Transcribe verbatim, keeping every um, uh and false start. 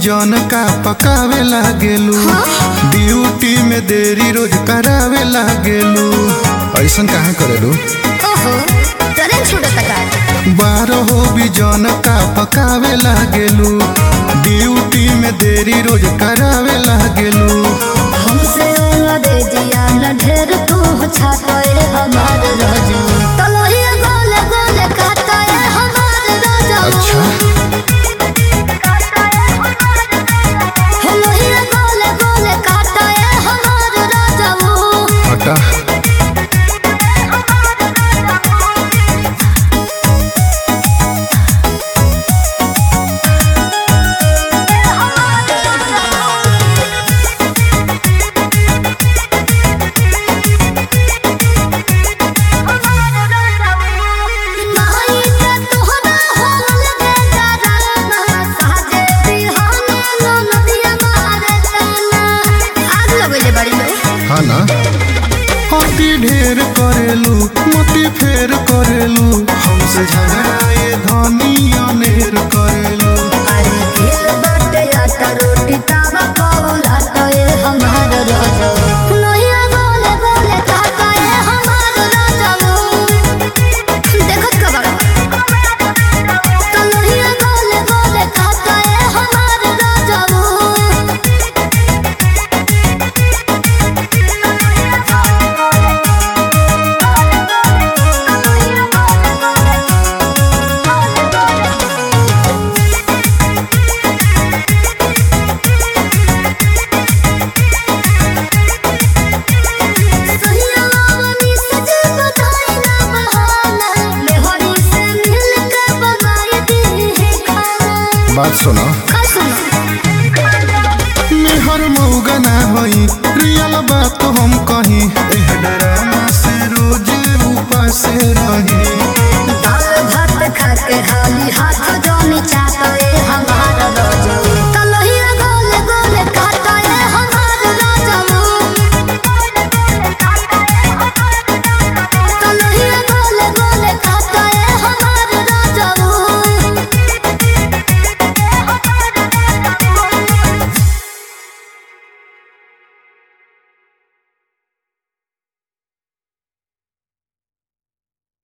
जौन का पकावे लागेलू, ड्यूटी में देरी रोज करावे लागेलू। ऐसन कहाँ करेलू? ओहो ट्रेन छूटत का बारह भी जौन का पकावे लागेलू, ड्यूटी में देरी रोज करावे लागेलू। हमसे दे दिया न ढेर तू छाते हमार राजू तलोही गोले गोले काटे हमार राजू। अच्छा तलोही गोले गोले काटे हमार राजू। हटा हाँ ना अति ढेर करेलू मोती फेर करेलू, हमसे झगड़ाए धनी अनेर करेलू। अरे दिल बाटे आटा रोटी तावा कौला तो हमार राजू। लोहिया गोले गोले काटे हमार राजू। देखत का बड़ा तो लोहिया गोले गोले काटे हमार राजू। बात सुनो मेहर मौगा ना होई, रियल बात हम कहीं, एह डरामा से रोज उपास रही। दाल भात खा के हाली हाथ जोनी चाहता